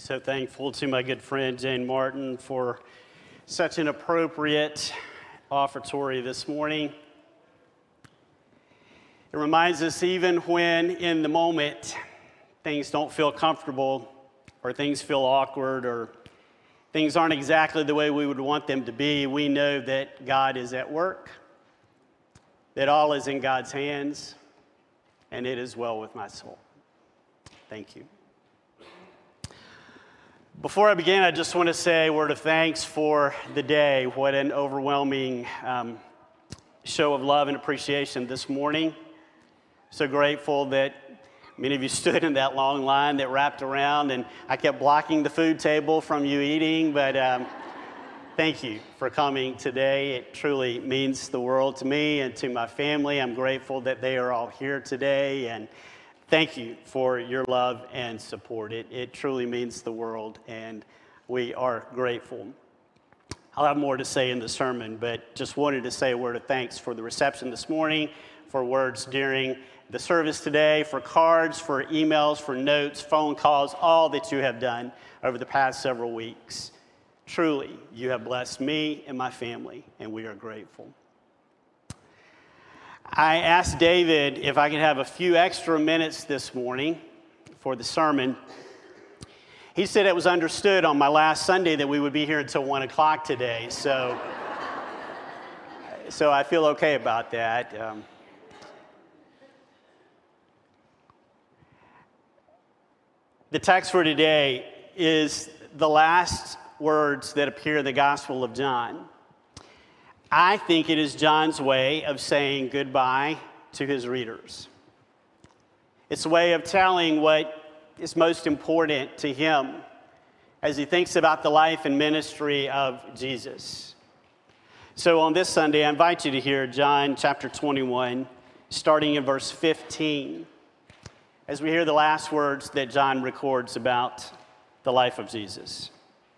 So thankful to my good friend Jane Martin for such an appropriate offertory this morning. It reminds us even when in the moment things don't feel comfortable or things feel awkward or things aren't exactly the way we would want them to be, we know that God is at work, that all is in God's hands, and it is well with my soul. Thank you. Before I begin, I just want to say a word of thanks for the day. What an overwhelming show of love and appreciation this morning. So grateful that many of you stood in that long line that wrapped around, and I kept blocking the food table from you eating, but thank you for coming today. It truly means the world to me and to my family. I'm grateful that they are all here today, and thank you for your love and support. It truly means the world, and we are grateful. I'll have more to say in the sermon, but just wanted to say a word of thanks for the reception this morning, for words during the service today, for cards, for emails, for notes, phone calls, all that you have done over the past several weeks. Truly, you have blessed me and my family, and we are grateful. I asked David if I could have a few extra minutes this morning for the sermon. He said it was understood on my last Sunday that we would be here until 1 o'clock today, so I feel okay about that. The text for today is the last words that appear in the Gospel of John. I think it is John's way of saying goodbye to his readers. It's a way of telling what is most important to him as he thinks about the life and ministry of Jesus. So on this Sunday, I invite you to hear John chapter 21, starting in verse 15, as we hear the last words that John records about the life of Jesus.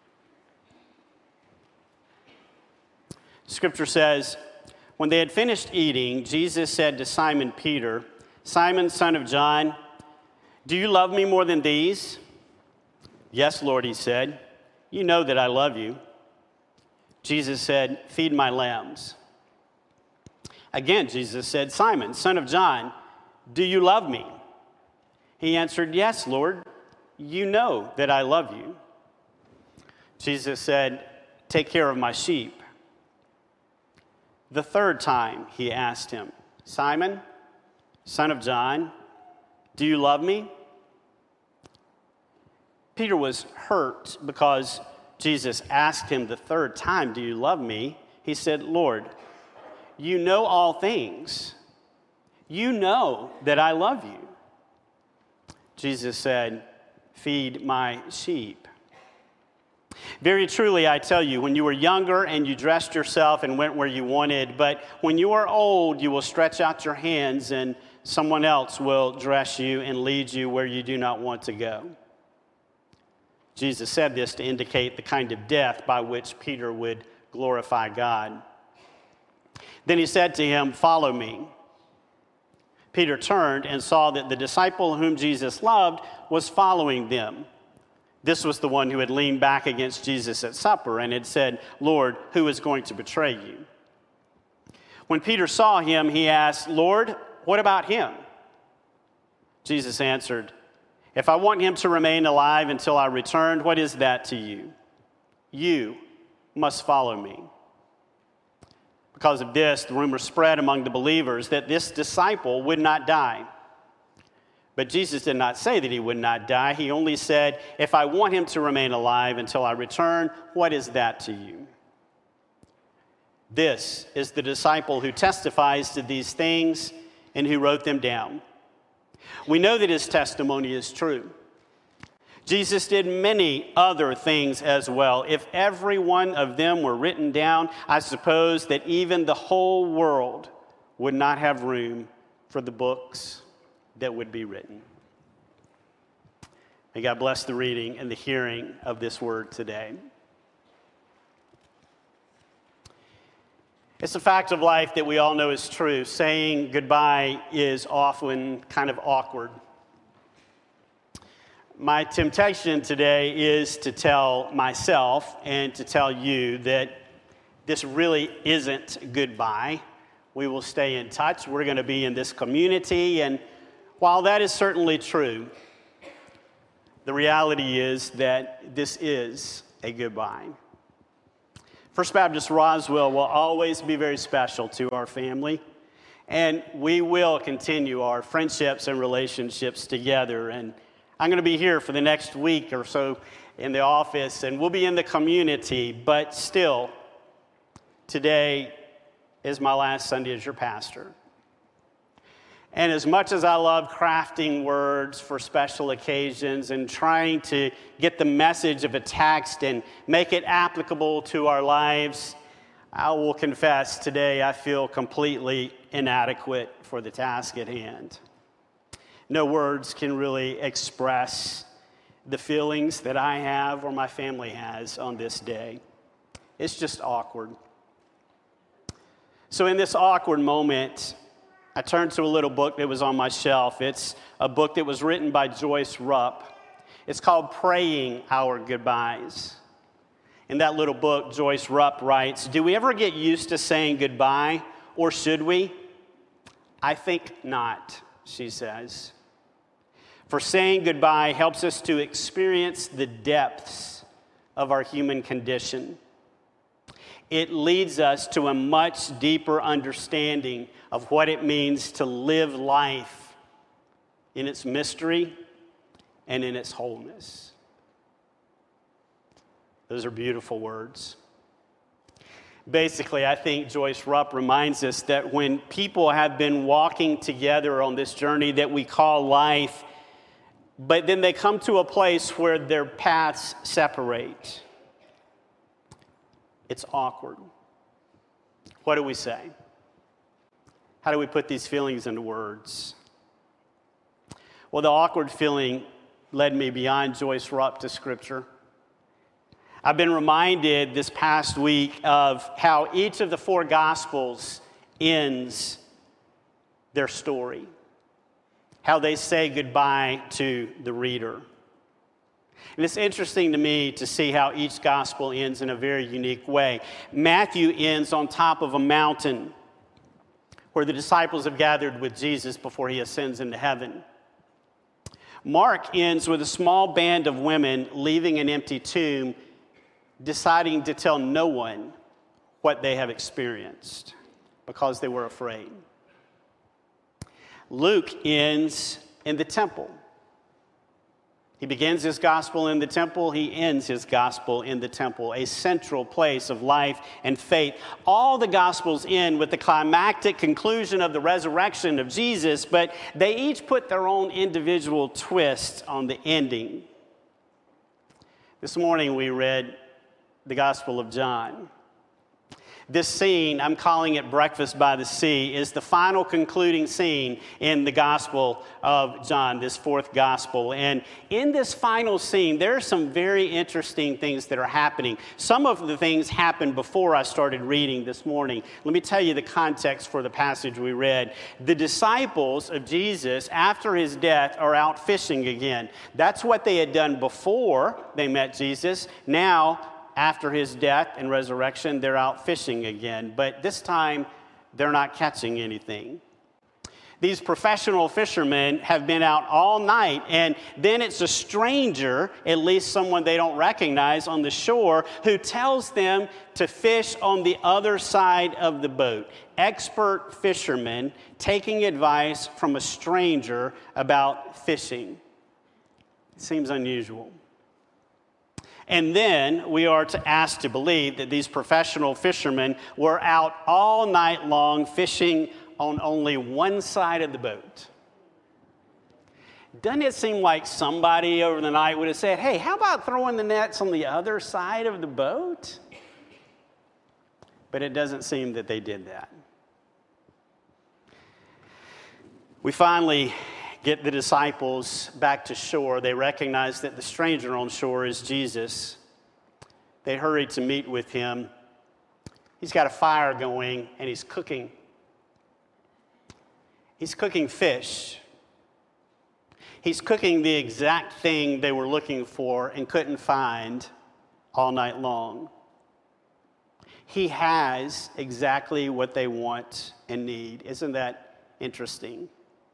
Scripture says, when they had finished eating, Jesus said to Simon Peter, "Simon, son of John, do you love me more than these?" "Yes, Lord," he said. "You know that I love you." Jesus said, "Feed my lambs." Again, Jesus said, "Simon, son of John, do you love me?" He answered, "Yes, Lord, you know that I love you." Jesus said, "Take care of my sheep." The third time he asked him, "Simon, son of John, do you love me?" Peter was hurt because Jesus asked him the third time, "Do you love me?" He said, "Lord, you know all things. You know that I love you." Jesus said, "Feed my sheep. Very truly, I tell you, when you were younger and you dressed yourself and went where you wanted, but when you are old, you will stretch out your hands and someone else will dress you and lead you where you do not want to go." Jesus said this to indicate the kind of death by which Peter would glorify God. Then he said to him, "Follow me." Peter turned and saw that the disciple whom Jesus loved was following them. This was the one who had leaned back against Jesus at supper and had said, "Lord, who is going to betray you?" When Peter saw him, he asked, "Lord, what about him?" Jesus answered, "If I want him to remain alive until I return, what is that to you? You must follow me." Because of this, the rumor spread among the believers that this disciple would not die. But Jesus did not say that he would not die. He only said, "If I want him to remain alive until I return, what is that to you?" This is the disciple who testifies to these things and who wrote them down. We know that his testimony is true. Jesus did many other things as well. If every one of them were written down, I suppose that even the whole world would not have room for the books that would be written. May God bless the reading and the hearing of this word today. It's a fact of life that we all know is true. Saying goodbye is often kind of awkward. My temptation today is to tell myself and to tell you that this really isn't goodbye. We will stay in touch. We're going to be in this community. And while that is certainly true, the reality is that this is a goodbye. First Baptist Roswell will always be very special to our family. And we will continue our friendships and relationships together. And I'm going to be here for the next week or so in the office, and we'll be in the community. But still, today is my last Sunday as your pastor. And as much as I love crafting words for special occasions and trying to get the message of a text and make it applicable to our lives, I will confess today I feel completely inadequate for the task at hand. No words can really express the feelings that I have or my family has on this day. It's just awkward. So in this awkward moment, I turned to a little book that was on my shelf. It's a book that was written by Joyce Rupp. It's called Praying Our Goodbyes. In that little book, Joyce Rupp writes, "Do we ever get used to saying goodbye, or should we? I think not," she says. For saying goodbye helps us to experience the depths of our human condition. It leads us to a much deeper understanding of what it means to live life in its mystery and in its wholeness. Those are beautiful words. Basically, I think Joyce Rupp reminds us that when people have been walking together on this journey that we call life, but then they come to a place where their paths separate, it's awkward. What do we say? How do we put these feelings into words? Well, the awkward feeling led me beyond Joyce Rupp to Scripture. I've been reminded this past week of how each of the four Gospels ends their story, how they say goodbye to the reader. And it's interesting to me to see how each gospel ends in a very unique way. Matthew ends on top of a mountain where the disciples have gathered with Jesus before he ascends into heaven. Mark ends with a small band of women leaving an empty tomb, deciding to tell no one what they have experienced because they were afraid. Luke ends in the temple. He begins his gospel in the temple. He ends his gospel in the temple, a central place of life and faith. All the gospels end with the climactic conclusion of the resurrection of Jesus, but they each put their own individual twist on the ending. This morning we read the Gospel of John. This scene, I'm calling it Breakfast by the Sea, is the final concluding scene in the Gospel of John, this fourth Gospel. And in this final scene, there are some very interesting things that are happening. Some of the things happened before I started reading this morning. Let me tell you the context for the passage we read. The disciples of Jesus, after his death, are out fishing again. That's what they had done before they met Jesus. Now, after his death and resurrection, they're out fishing again. But this time, they're not catching anything. These professional fishermen have been out all night, and then it's a stranger, at least someone they don't recognize on the shore, who tells them to fish on the other side of the boat. Expert fishermen taking advice from a stranger about fishing. It seems unusual. And then we are asked to believe that these professional fishermen were out all night long fishing on only one side of the boat. Doesn't it seem like somebody over the night would have said, "Hey, how about throwing the nets on the other side of the boat?" But it doesn't seem that they did that. We finally get the disciples back to shore. They recognize that the stranger on shore is Jesus. They hurry to meet with him. He's got a fire going, and he's cooking. He's cooking fish. He's cooking the exact thing they were looking for and couldn't find all night long. He has exactly what they want and need. Isn't that interesting?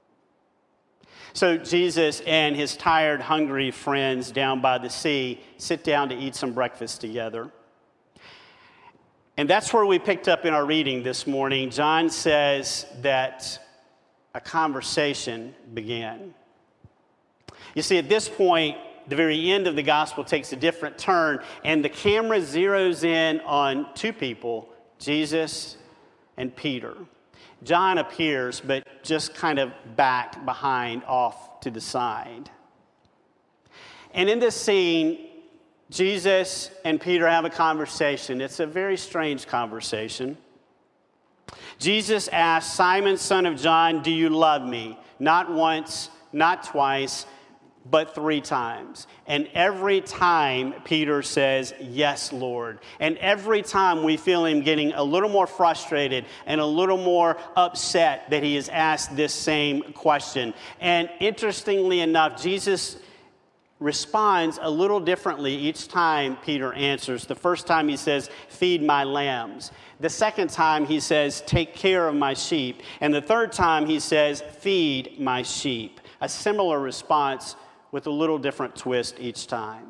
So Jesus and his tired, hungry friends down by the sea sit down to eat some breakfast together. And that's where we picked up in our reading this morning. John says that a conversation began. You see, at this point, the very end of the gospel takes a different turn, and the camera zeroes in on two people, Jesus and Peter. John appears, but just kind of back behind, off to the side. And in this scene, Jesus and Peter have a conversation. It's a very strange conversation. Jesus asks, Simon, son of John, do you love me? Not once, not twice, but 3 times. And every time Peter says, yes, Lord. And every time we feel him getting a little more frustrated and a little more upset that he has asked this same question. And interestingly enough, Jesus responds a little differently each time Peter answers. The first time he says, feed my lambs. The second time he says, take care of my sheep. And the third time he says, feed my sheep. A similar response with a little different twist each time.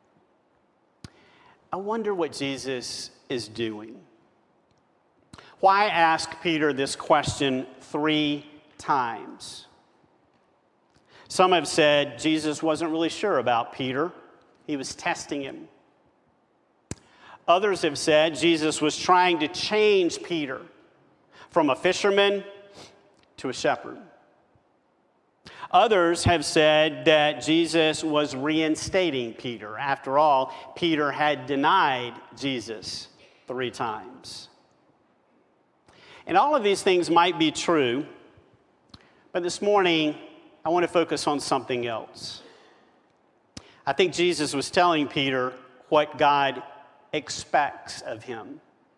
I wonder what Jesus is doing. Why ask Peter this question 3 times? Some have said Jesus wasn't really sure about Peter. He was testing him. Others have said Jesus was trying to change Peter from a fisherman to a shepherd. Others have said that Jesus was reinstating Peter. After all, Peter had denied Jesus 3 times. And all of these things might be true, but this morning I want to focus on something else. I think Jesus was telling Peter what God expects of him.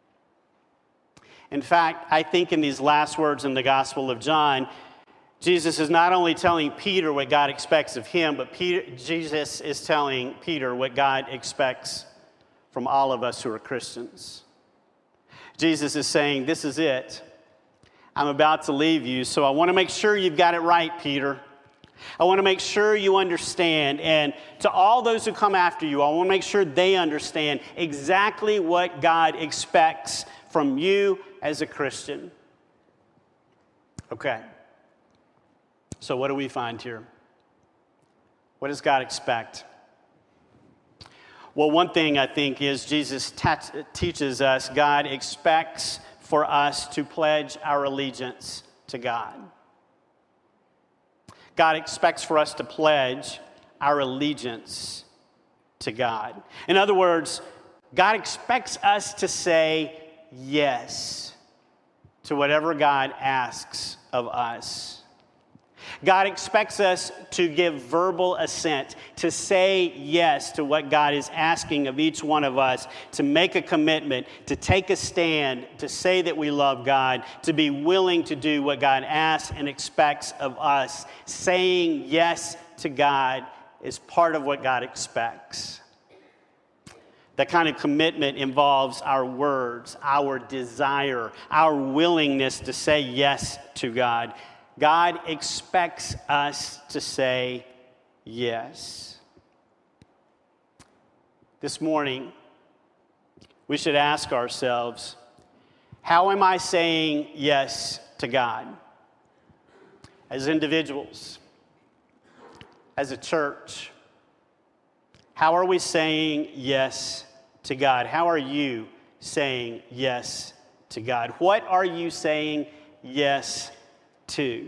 In fact, I think in these last words in the Gospel of John, Jesus is not only telling Peter what God expects of him, but Jesus is telling Peter what God expects from all of us who are Christians. Jesus is saying, this is it. I'm about to leave you, so I want to make sure you've got it right, Peter. I want to make sure you understand. And to all those who come after you, I want to make sure they understand exactly what God expects from you as a Christian. Okay. So what do we find here? What does God expect? Well, one thing I think is Jesus teaches us God expects for us to pledge our allegiance to God. God expects for us to pledge our allegiance to God. In other words, God expects us to say yes to whatever God asks of us. God expects us to give verbal assent, to say yes to what God is asking of each one of us, to make a commitment, to take a stand, to say that we love God, to be willing to do what God asks and expects of us. Saying yes to God is part of what God expects. That kind of commitment involves our words, our desire, our willingness to say yes to God. God expects us to say yes. This morning, we should ask ourselves, how am I saying yes to God? As individuals, as a church, how are we saying yes to God? How are you saying yes to God? What are you saying yes to?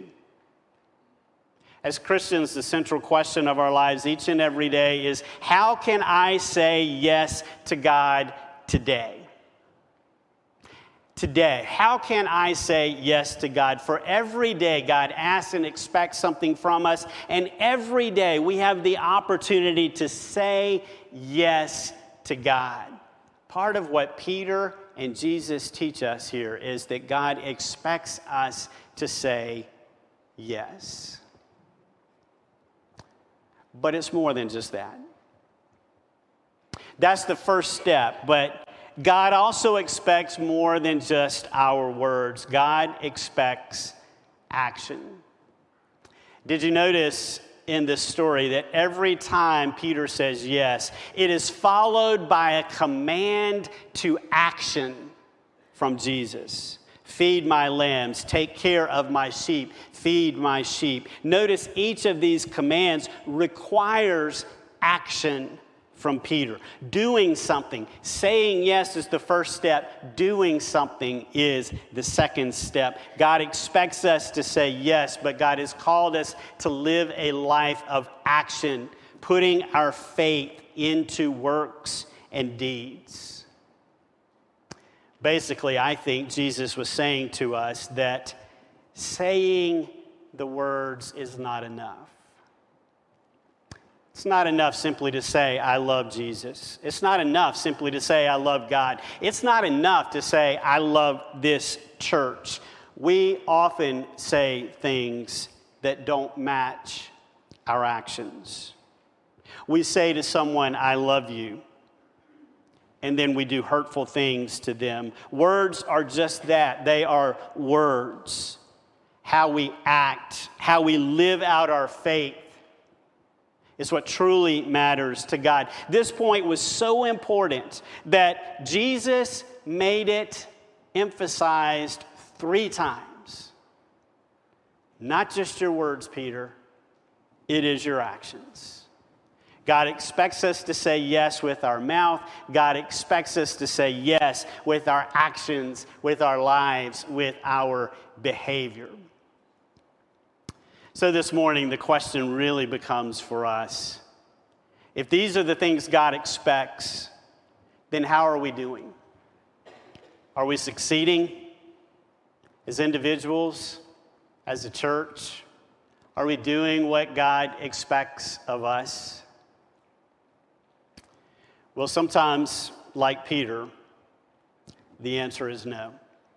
As Christians, the central question of our lives each and every day is, how can I say yes to God today? Today, how can I say yes to God? For every day, God asks and expects something from us, and every day we have the opportunity to say yes to God. Part of what Peter and Jesus teach us here is that God expects us to say yes. But it's more than just that. That's the first step, but God also expects more than just our words. God expects action. Did you notice in this story that every time Peter says yes, it is followed by a command to action from Jesus? Feed my lambs, take care of my sheep, feed my sheep. Notice each of these commands requires action from Peter. Doing something. Saying yes is the first step. Doing something is the second step. God expects us to say yes, but God has called us to live a life of action, putting our faith into works and deeds. Basically, I think Jesus was saying to us that saying the words is not enough. It's not enough simply to say, I love Jesus. It's not enough simply to say, I love God. It's not enough to say, I love this church. We often say things that don't match our actions. We say to someone, I love you, and then we do hurtful things to them. Words are just that. They are words. How we act, how we live out our faith is what truly matters to God. This point was so important that Jesus made it emphasized 3 times. Not just your words, Peter. It is your actions. God expects us to say yes with our mouth. God expects us to say yes with our actions, with our lives, with our behavior. So this morning, the question really becomes for us, if these are the things God expects, then how are we doing? Are we succeeding as individuals, as a church? Are we doing what God expects of us? Well, sometimes, like Peter, the answer is no.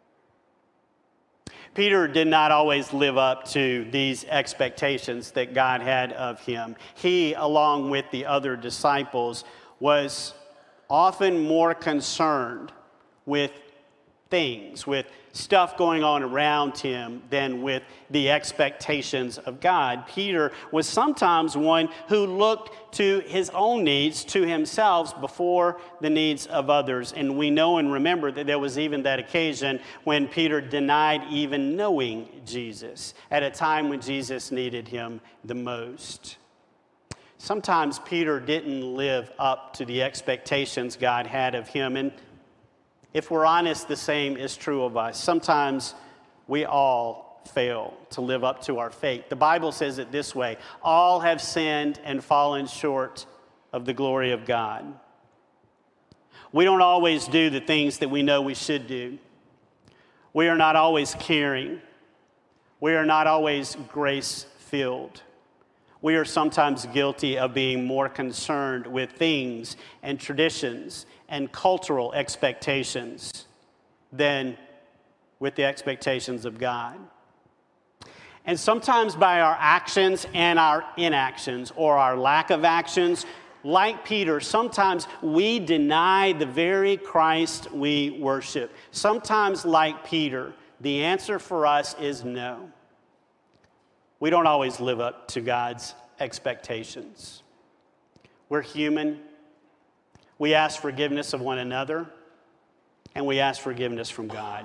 Peter did not always live up to these expectations that God had of him. He, along with the other disciples, was often more concerned with things, with stuff going on around him than with the expectations of God. Peter was sometimes one who looked to his own needs, to himself, before the needs of others. And we know and remember that there was even that occasion when Peter denied even knowing Jesus at a time when Jesus needed him the most. Sometimes Peter didn't live up to the expectations God had of him. And if we're honest, the same is true of us. Sometimes we all fail to live up to our faith. The Bible says it this way: all have sinned and fallen short of the glory of God. We don't always do the things that we know we should do. We are not always caring. We are not always grace-filled. We are sometimes guilty of being more concerned with things and traditions and cultural expectations than with the expectations of God. And sometimes by our actions and our inactions, or our lack of actions, like Peter, sometimes we deny the very Christ we worship. Sometimes, like Peter, the answer for us is no. We don't always live up to God's expectations. We're human. We ask forgiveness of one another, and we ask forgiveness from God.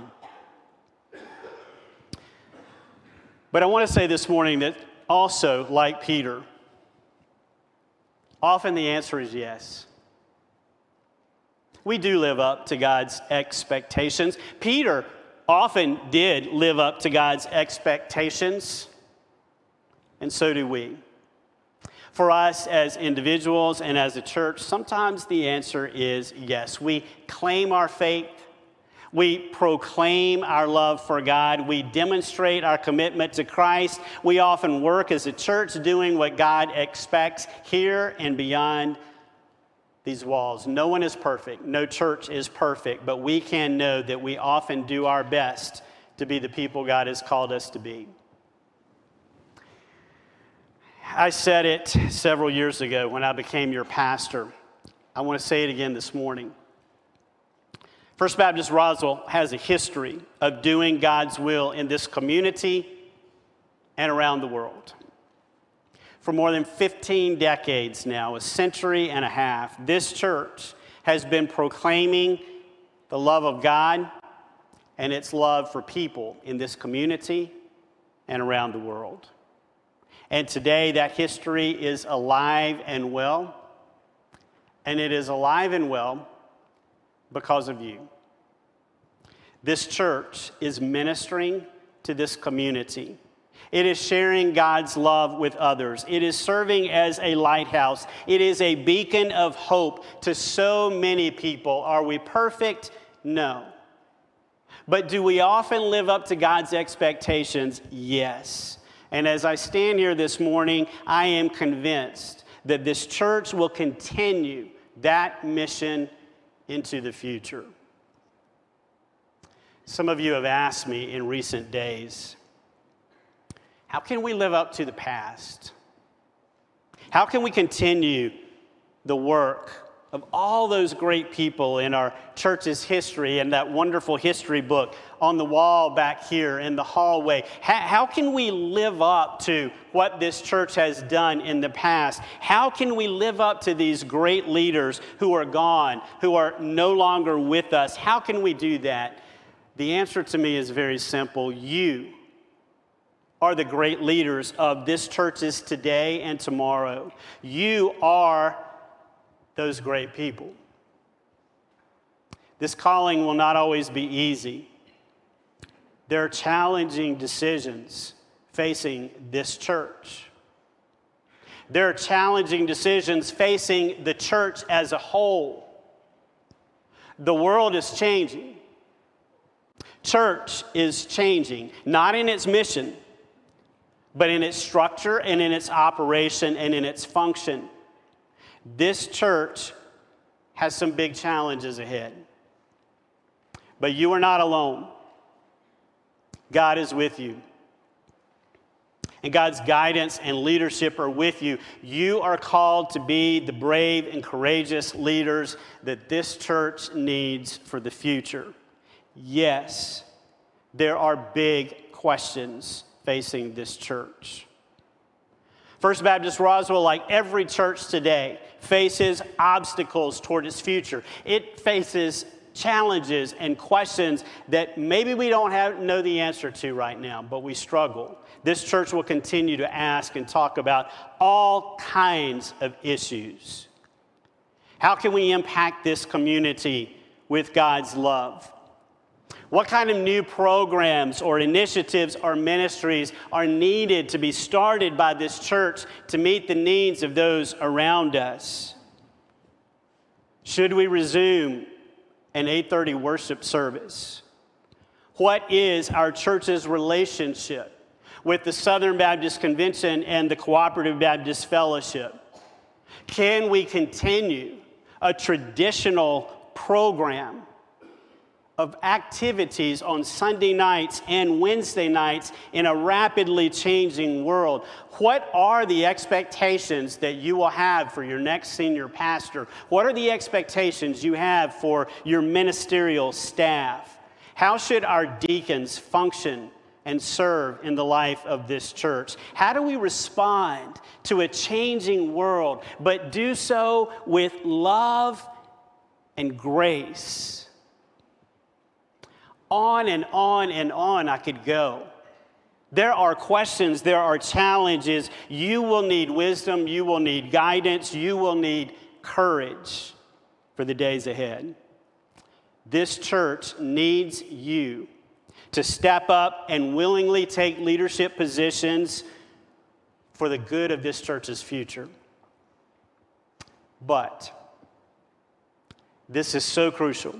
But I want to say this morning that also, like Peter, often the answer is yes. We do live up to God's expectations. Peter often did live up to God's expectations, and so do we. For us as individuals and as a church, sometimes the answer is yes. We claim our faith. We proclaim our love for God. We demonstrate our commitment to Christ. We often work as a church doing what God expects here and beyond these walls. No one is perfect. No church is perfect. But we can know that we often do our best to be the people God has called us to be. I said it several years ago when I became your pastor. I want to say it again this morning. First Baptist Roswell has a history of doing God's will in this community and around the world. For more than 15 decades now, a century and a half, this church has been proclaiming the love of God and its love for people in this community and around the world. And today that history is alive and well, and it is alive and well because of you. This church is ministering to this community. It is sharing God's love with others. It is serving as a lighthouse. It is a beacon of hope to so many people. Are we perfect? No. But do we often live up to God's expectations? Yes. And as I stand here this morning, I am convinced that this church will continue that mission into the future. Some of you have asked me in recent days, how can we live up to the past? How can we continue the work of all those great people in our church's history and that wonderful history book on the wall back here in the hallway? How can we live up to what this church has done in the past? How can we live up to these great leaders who are gone, who are no longer with us? How can we do that? The answer to me is very simple. You are the great leaders of this church's today and tomorrow. You are those great people. This calling will not always be easy. There are challenging decisions facing this church. There are challenging decisions facing the church as a whole. The world is changing. Church is changing, not in its mission, but in its structure and in its operation and in its function. This church has some big challenges ahead. But you are not alone. God is with you. And God's guidance and leadership are with you. You are called to be the brave and courageous leaders that this church needs for the future. Yes, there are big questions facing this church. First Baptist Roswell, like every church today, faces obstacles toward its future. It faces challenges and questions that maybe we don't know the answer to right now, but we struggle. This church will continue to ask and talk about all kinds of issues. How can we impact this community with God's love? What kind of new programs or initiatives or ministries are needed to be started by this church to meet the needs of those around us? Should we resume an 8:30 worship service? What is our church's relationship with the Southern Baptist Convention and the Cooperative Baptist Fellowship? Can we continue a traditional program of activities on Sunday nights and Wednesday nights in a rapidly changing world? What are the expectations that you will have for your next senior pastor? What are the expectations you have for your ministerial staff? How should our deacons function and serve in the life of this church? How do we respond to a changing world, but do so with love and grace? On and on and on I could go. There are questions, there are challenges. You will need wisdom, you will need guidance, you will need courage for the days ahead. This church needs you to step up and willingly take leadership positions for the good of this church's future. But this is so crucial.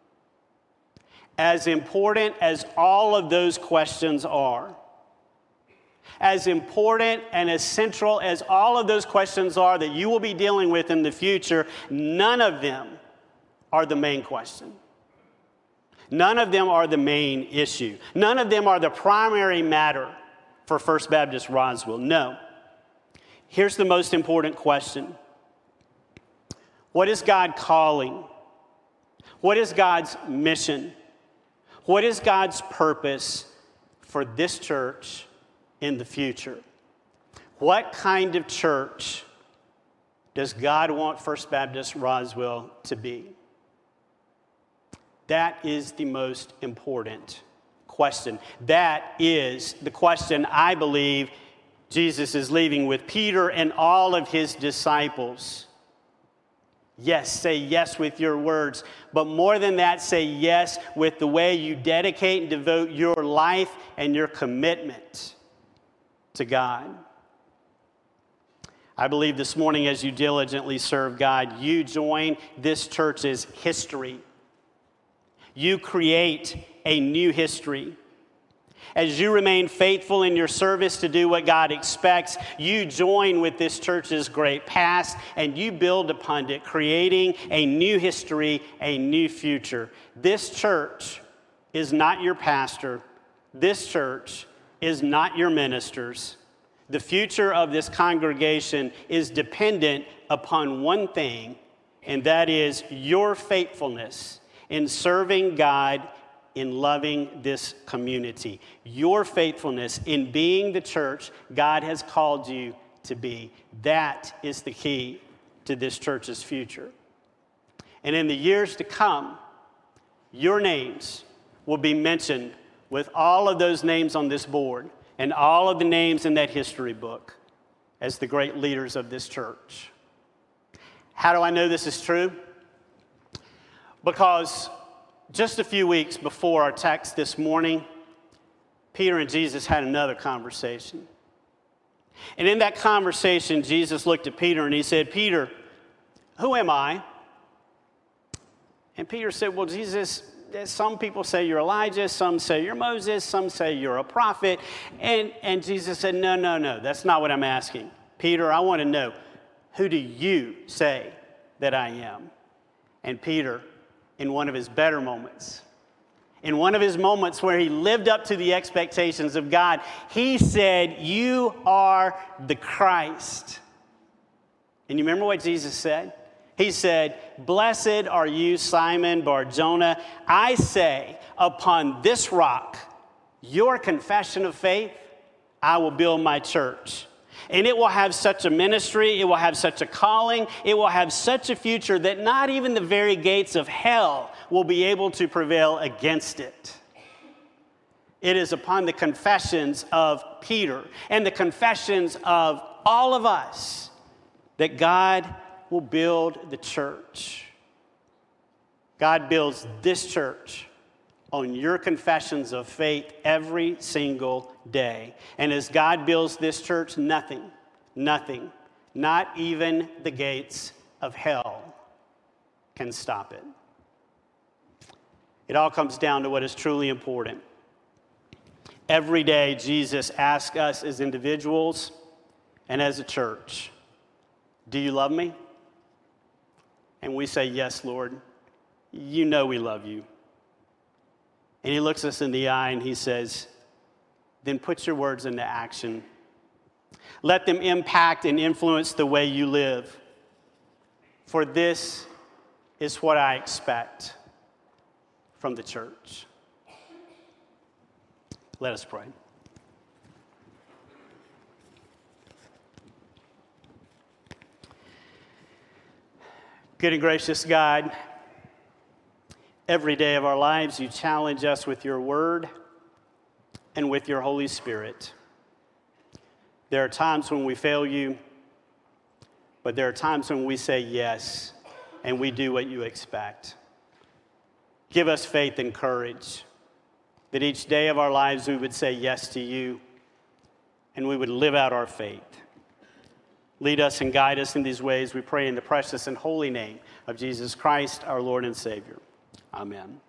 As important as all of those questions are, as important and as central as all of those questions are that you will be dealing with in the future, none of them are the main question. None of them are the main issue. None of them are the primary matter for First Baptist Roswell. No. Here's the most important question. What is God calling? What is God's mission? What is God's purpose for this church in the future? What kind of church does God want First Baptist Roswell to be? That is the most important question. That is the question I believe Jesus is leaving with Peter and all of his disciples. Yes, say yes with your words. But more than that, say yes with the way you dedicate and devote your life and your commitment to God. I believe this morning as you diligently serve God, you join this church's history. You create a new history. As you remain faithful in your service to do what God expects, you join with this church's great past and you build upon it, creating a new history, a new future. This church is not your pastor. This church is not your ministers. The future of this congregation is dependent upon one thing, and that is your faithfulness in serving God, in loving this community. Your faithfulness in being the church God has called you to be. That is the key to this church's future. And in the years to come, your names will be mentioned with all of those names on this board and all of the names in that history book as the great leaders of this church. How do I know this is true? Because just a few weeks before our text this morning, Peter and Jesus had another conversation. And in that conversation, Jesus looked at Peter and he said, "Peter, who am I?" And Peter said, "Well, Jesus, some people say you're Elijah, some say you're Moses, some say you're a prophet." And Jesus said, No, that's not what I'm asking. Peter, I want to know, who do you say that I am? And Peter, in one of his better moments, in one of his moments where he lived up to the expectations of God, he said, "You are the Christ." And you remember what Jesus said? He said, "Blessed are you, Simon Bar-Jonah. I say, upon this rock, your confession of faith, I will build my church. And it will have such a ministry, it will have such a calling, it will have such a future that not even the very gates of hell will be able to prevail against it." It is upon the confessions of Peter and the confessions of all of us that God will build the church. God builds this church on your confessions of faith every single day. And as God builds this church, nothing, not even the gates of hell can stop it. It all comes down to what is truly important. Every day, Jesus asks us as individuals and as a church, "Do you love me?" And we say, "Yes, Lord. You know we love you." And he looks us in the eye and he says, "Then put your words into action. Let them impact and influence the way you live. For this is what I expect from the church." Let us pray. Good and gracious God, every day of our lives you challenge us with your word and with your Holy Spirit. There are times when we fail you, but there are times when we say yes and we do what you expect. Give us faith and courage that each day of our lives we would say yes to you and we would live out our faith. Lead us and guide us in these ways, we pray in the precious and holy name of Jesus Christ, our Lord and Savior. Amen.